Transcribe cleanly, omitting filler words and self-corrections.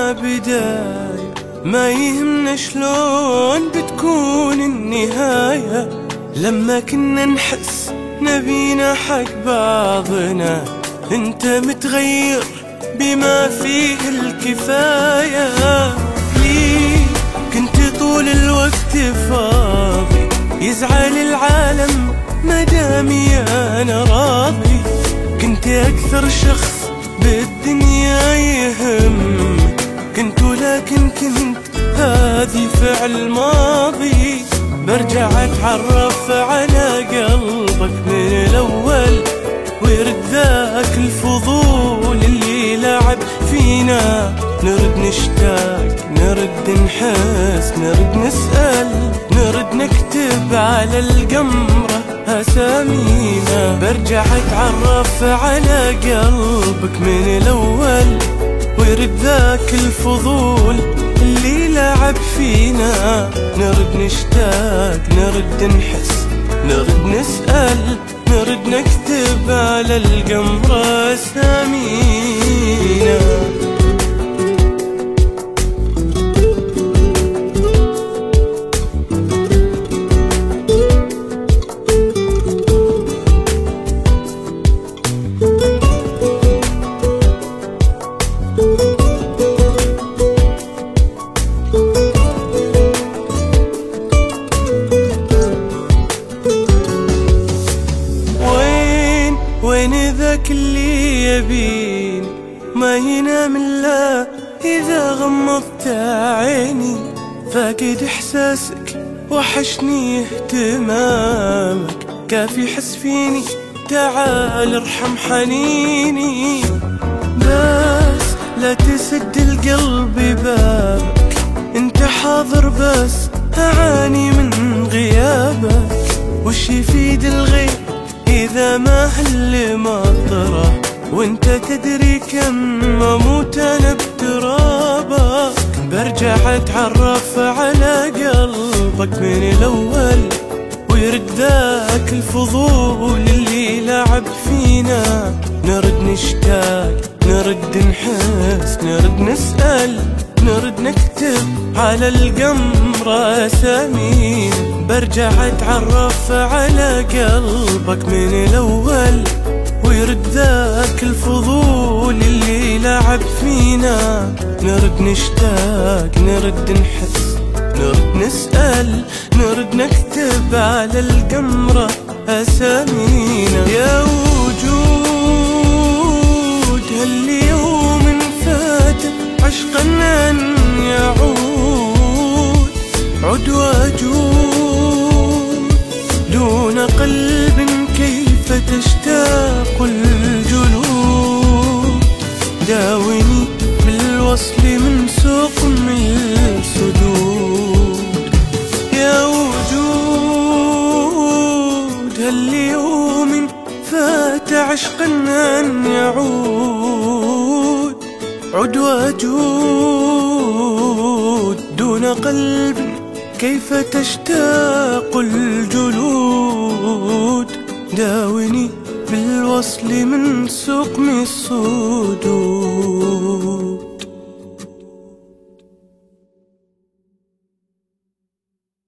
ما بداية، ما يهمنا شلون بتكون النهاية. لما كنا نحس نبينا حق بعضنا، انت متغير بما فيه الكفاية. ليه كنت طول الوقت فاضي، يزعل العالم مدامي انا راضي. كنت اكثر شخص بالدنيا يهم كنت، ولكن كنت هذه فعل ماضي. برجع اتعرف على قلبك من الاول، ويرد ذاك الفضول اللي لعب فينا. نرد نشتاق، نرد نحس، نرد نسأل، نرد نكتب على القمرة أسامينا. برجع اتعرف على قلبك من الأول، ويرد ذاك الفضول اللي لعب فينا. نرد نشتاق، نرد نحس، نرد نسأل، نرد نكتب على القمرة أسامينا. وين ذاك اللي يبيني ما ينام إلا إذا غمضت عيني؟ فاقد إحساسك وحشني اهتمامك، كافي حس فيني تعال ارحم حنيني. بس لا تسد القلب بابك، انت حاضر بس أعاني من غيابك. وش يفيد الغيب إذا ما هل مطره، وانت تدري كم اموت انا بترابك. برجع اتعرف على قلبك من الاول، ويرد ذاك الفضول اللي لعب فينا. نرد نشتاق، نرد نحس، نرد نسأل، نرد نكتب على القمرة أسامينا. برجع اتعرف على قلبك من الاول، ويرد ذاك الفضول اللي لعب فينا. نرد نشتاق، نرد نحس، نرد نسأل، نرد نكتب على القمرة أسامينا. يا وجود هاليوم فات عشقا أن يعود، عد وجود دون قلب كيف تشتاق الجلود. داوني بالوصل من سقم السدود. يا وجود هاليوم فات عشقا أن يعود، عد وجود دون قلب كيف تشتاق الجلود. داوني بالوصل من سقم الصدود.